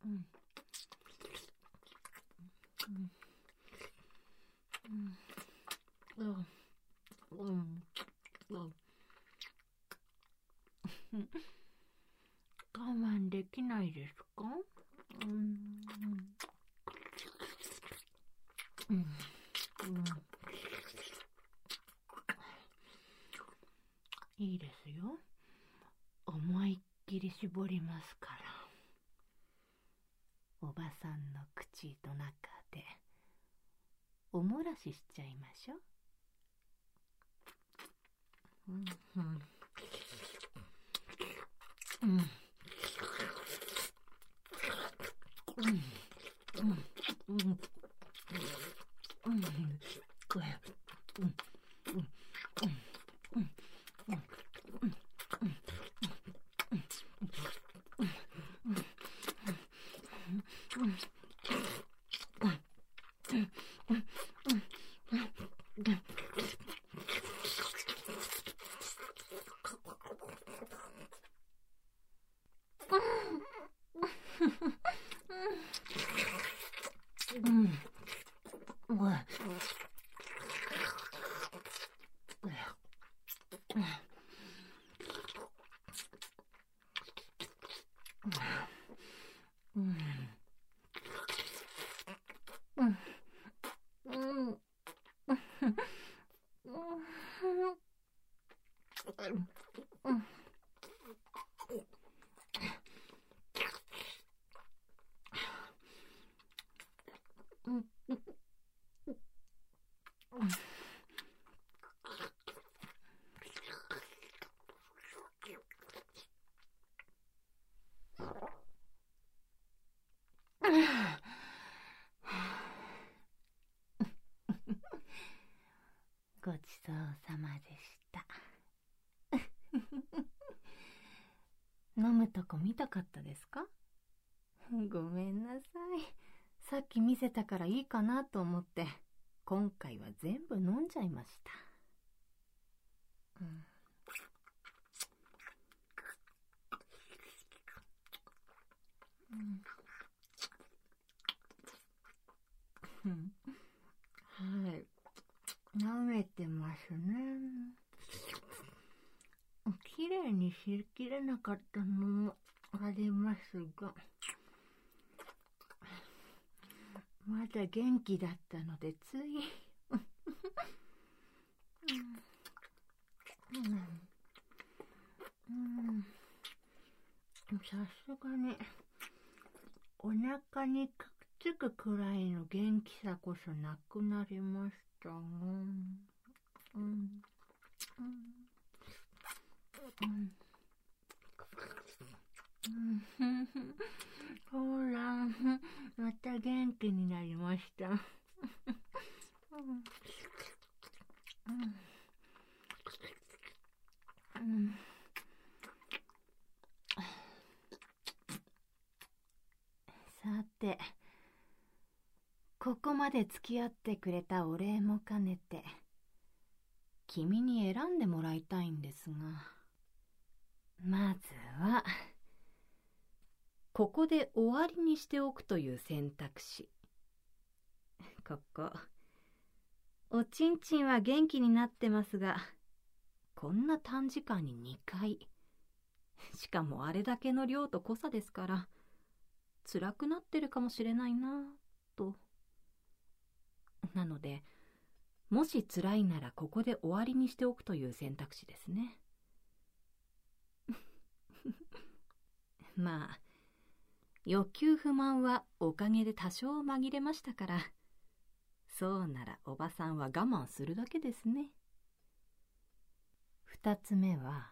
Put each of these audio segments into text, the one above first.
我慢できないですか？いいですよ。思いっきり絞りますから。おばさんの口の中でおもらししちゃいましょう。ごちそうさまでした。飲むとこ見たかったですか？ごめんなさい。さっき見せたからいいかなと思って、今回は全部飲んじゃいました。はい。舐めてますね。きれいにしきれなかったのもありますが、まだ元気だったのでついさすがにお腹にくっつくくらいの元気さこそなくなりましたが、ほら、また元気になりました。さて、ここまで付き合ってくれたお礼も兼ねて、君に選んでもらいたいんですが、まずは、ここで終わりにしておくという選択肢。ここ、おちんちんは元気になってますが、こんな短時間に2回。しかもあれだけの量と濃さですから、辛くなってるかもしれないなぁと。なので、もし辛いならここで終わりにしておくという選択肢ですね。まあ、欲求不満はおかげで多少紛れましたから、そうならおばさんは我慢するだけですね。二つ目は、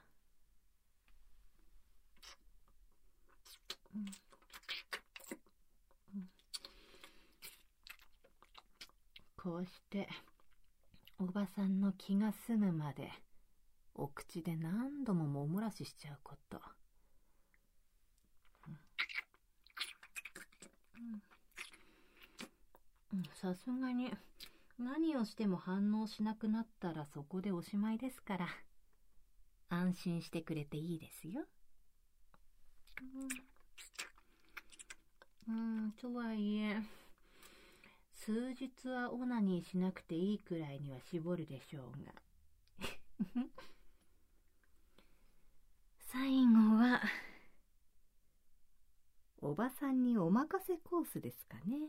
こうしておばさんの気が済むまでお口で何度ももむらししちゃうこと。さすがに何をしても反応しなくなったらそこでおしまいですから、安心してくれていいですよ。 とはいえ、数日はオナニーしなくていいくらいには絞るでしょうが。最後は、おばさんにお任せコースですかね。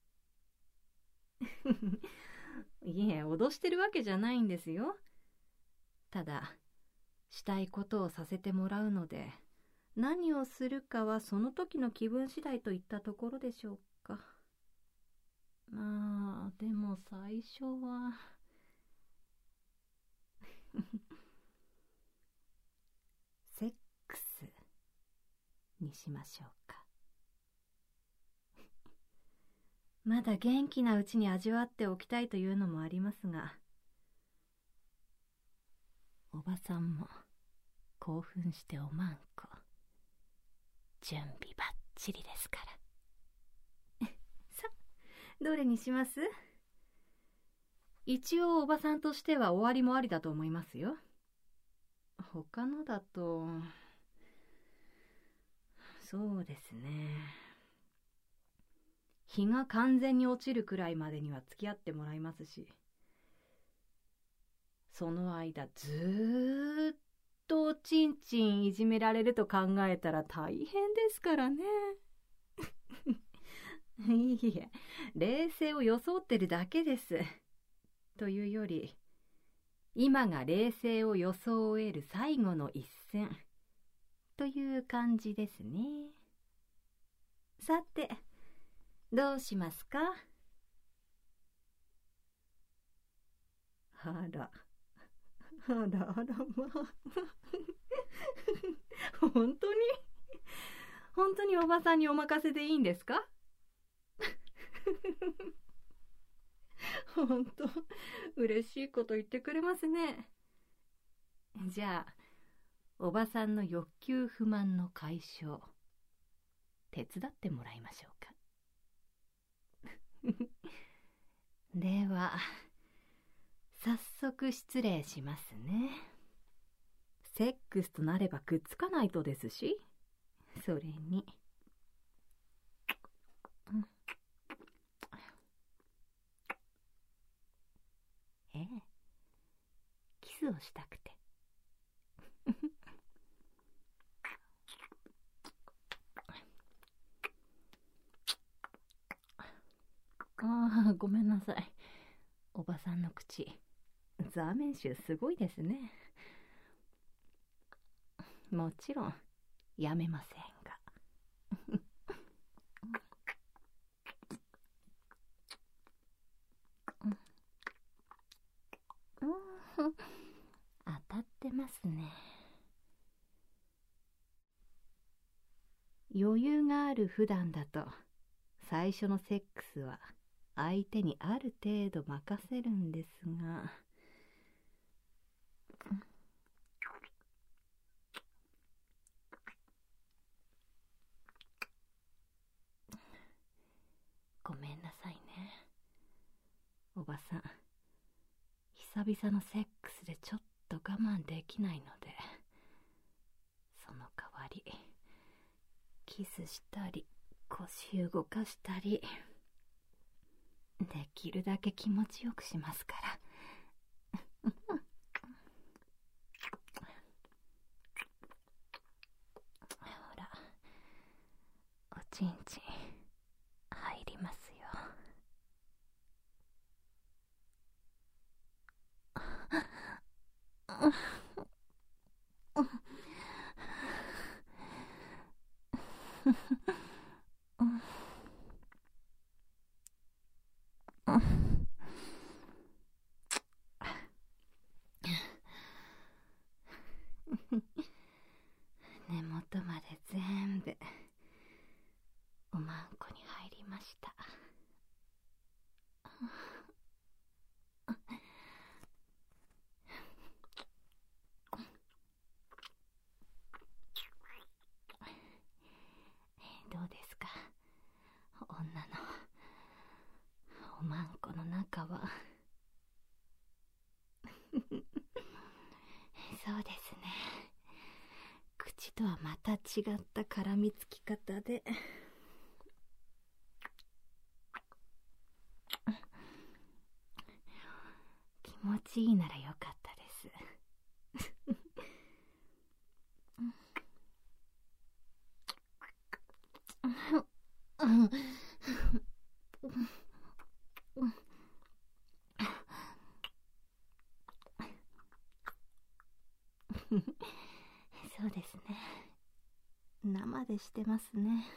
いえ、脅してるわけじゃないんですよ。ただ、したいことをさせてもらうので、何をするかはその時の気分次第といったところでしょうか。まあ、でも最初はセックスにしましょうか。まだ元気なうちに味わっておきたいというのもありますが、おばさんも興奮しておまんこ準備ばっちりですから。さ、どれにします？一応おばさんとしては終わりもありだと思いますよ。他のだと、そうですね。日が完全に落ちるくらいまでには付き合ってもらいますし、その間ずーっとおちんちんいじめられると考えたら大変ですからね。いいえ、冷静を装ってるだけです。というより、今が冷静を装える最後の一戦という感じですね。さて、どうしますか？あら、あらあら、まあ。本当におばさんにお任せでいいんですか？本当、嬉しいこと言ってくれますね。じゃあ、おばさんの欲求不満の解消、手伝ってもらいましょうか。では、早速失礼しますね。セックスとなればくっつかないとですし、それに。ええ、キスをしたくて。ああ、ごめんなさい。おばさんの口、ザーメン臭すごいですね。もちろん、やめませんが。当たってますね。余裕がある普段だと、最初のセックスは相手にある程度任せるんですが、ごめんなさいね。おばさん、久々のセックスでちょっと我慢できないので、その代わり、キスしたり、腰動かしたり、できるだけ気持ちよくしますから。ほら、おちんちん入りますよ。根元まで全部おまんこに入りました。どうですか、女のおまんこの中は。そうですね、口とはまた違った絡みつき方で。 しいならよかったです。そうですね。生でしてますね。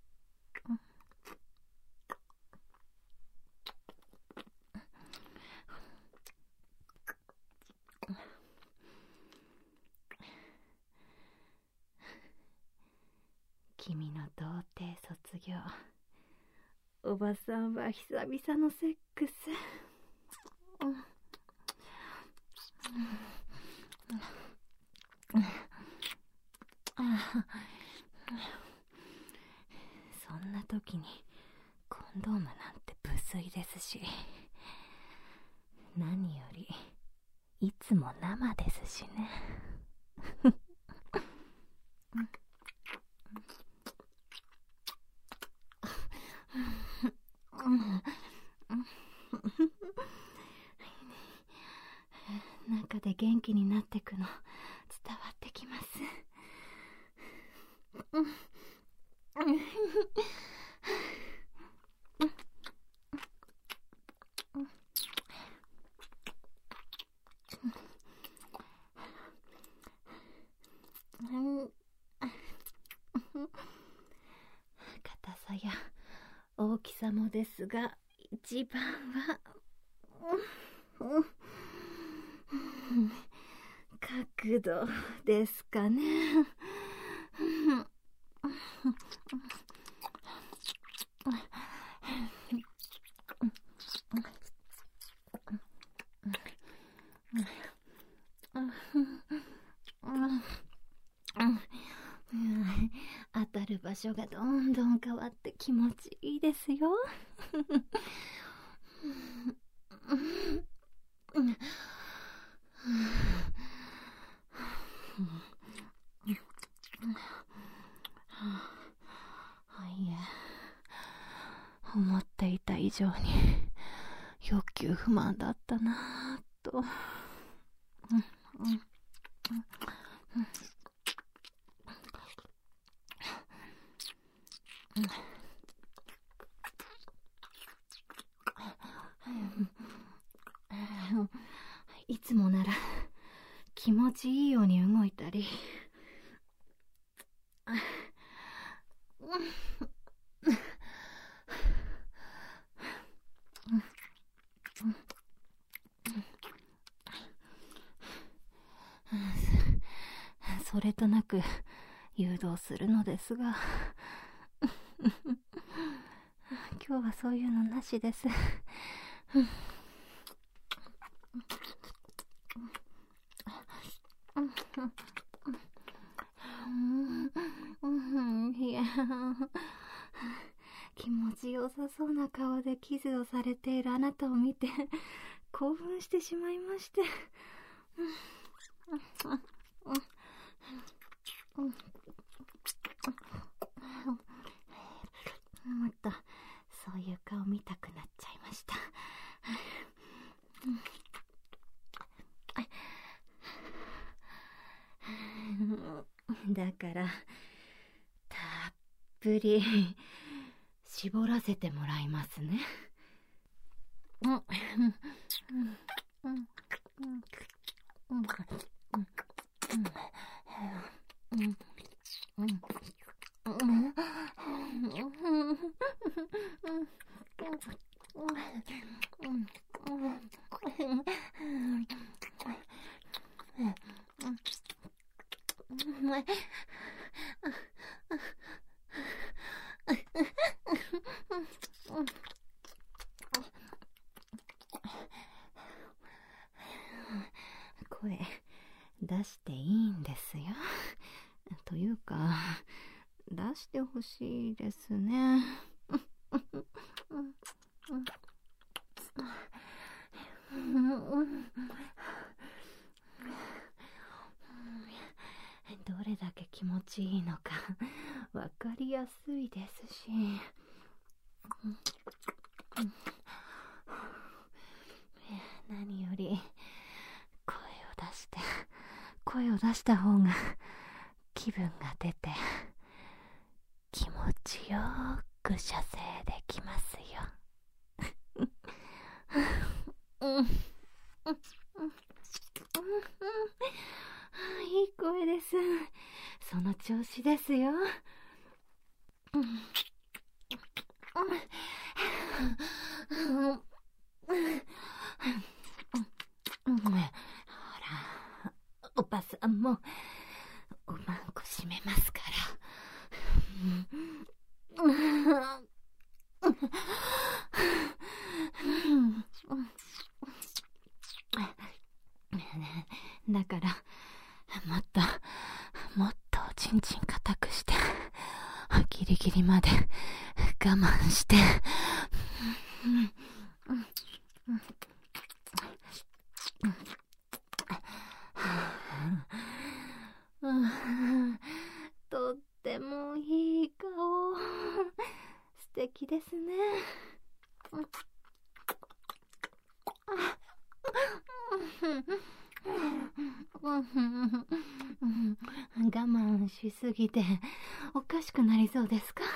君の童貞卒業。おばさんは久々のセックス。そんな時にコンドームなんて無粋ですし、何よりいつも生ですしね。中で元気になってくの伝わってきます。硬さや大きさもですが、一番は角度ですかね。当たる場所がどんどん変わって気持ちいいですよ。いえ、思っていた以上に欲求不満だったなぁと。いつもなら気持ちいいように動いたり、それとなく誘導するのですが、今日はそういうのなしです。いや、気持ちよさそうな顔でキスをされているあなたを見て興奮してしまいまして。もっとそういう顔見たくなっちゃいました。だからたっぷり絞らせてもらいますね。声出していいんですよ。というか、出してほしいですね。どれだけ気持ちいいのかわかりやすいですし、何より声を出した方が気分が出て気持ちよく射精できますよ。いい声です。その調子ですよ。ほら、おばさんもおまんこ閉めますから。だからもっとおちんちん固くしてギリギリまで我慢してとってもいい顔。素敵ですね。我慢しすぎておかしくなりそうですか？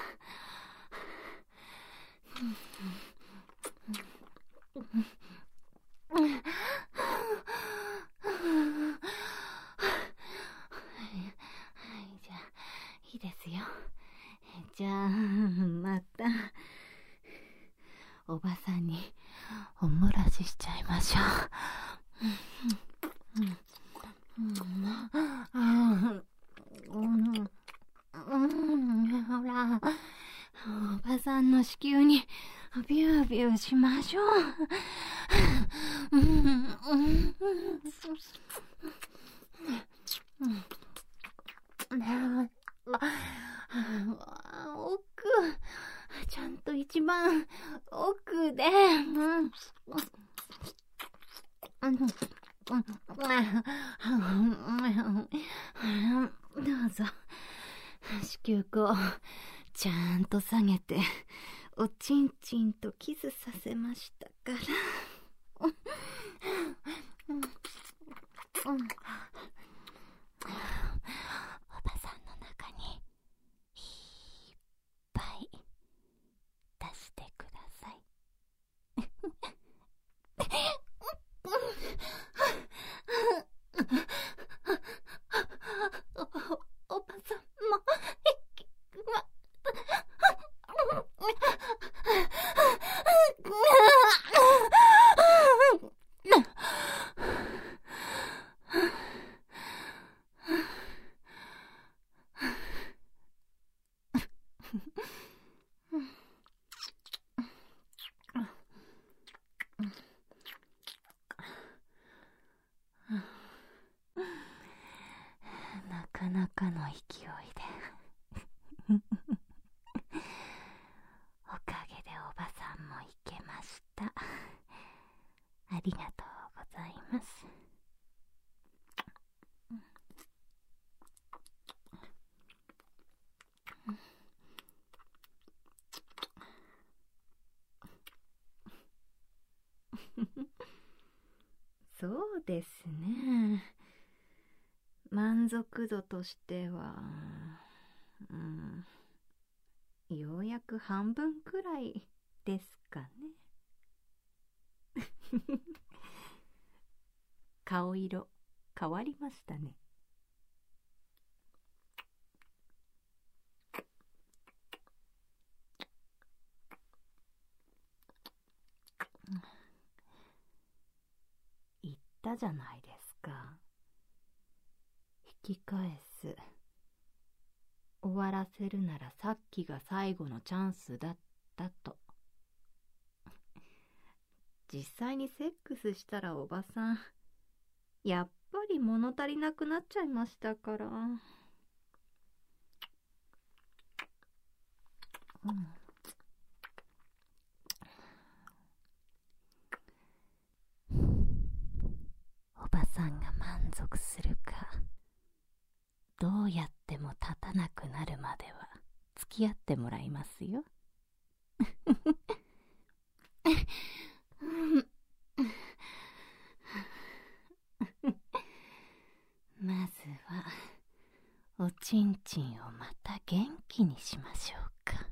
じゃあいいですよ。じゃあまたおばさんにおもらししちゃいましょう。ほら、おばさんの子宮にビュービューしましょう。奥、ちゃんと一番奥で、どうぞ。子宮口ちゃんと下げておちんちんとキスさせましたから。おばさんの中にいっぱい出してください。おばさんもなかなかの勢いでおかげでおばさんもいけました。ありがとうございます。そうですね。満足度としては、ようやく半分くらいですかね。顔色変わりましたね。言ったじゃないですか。引き返す。終わらせるならさっきが最後のチャンスだったと。実際にセックスしたらおばさん、やっぱり物足りなくなっちゃいましたから。おばさんが満足するか、どうやっても立たなくなるまでは付き合ってもらいますよ。まおちんちんをまた元気にしましょうか。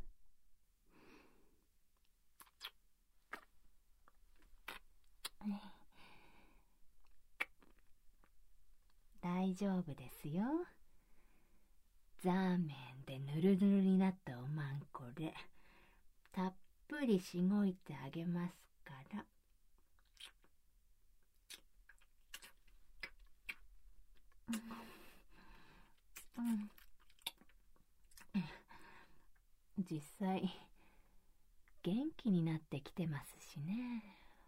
大丈夫ですよ。ザーメンでぬるぬるになったおまんこでたっぷりしごいてあげますから。実際元気になってきてますしね。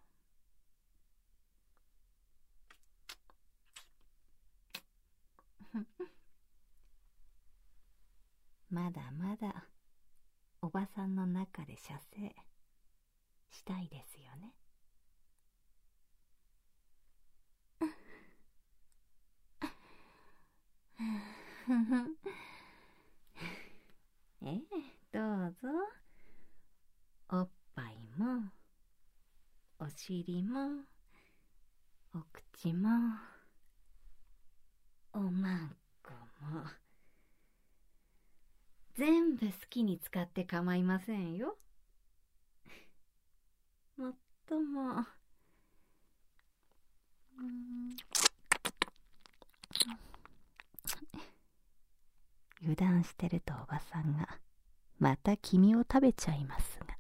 まだまだおばさんの中で射精したいですよね。どうぞ。おっぱいもお尻もお口もおまんこも全部好きに使って構いませんよ。もっとも油断してるとおばさんがまた君を食べちゃいますが。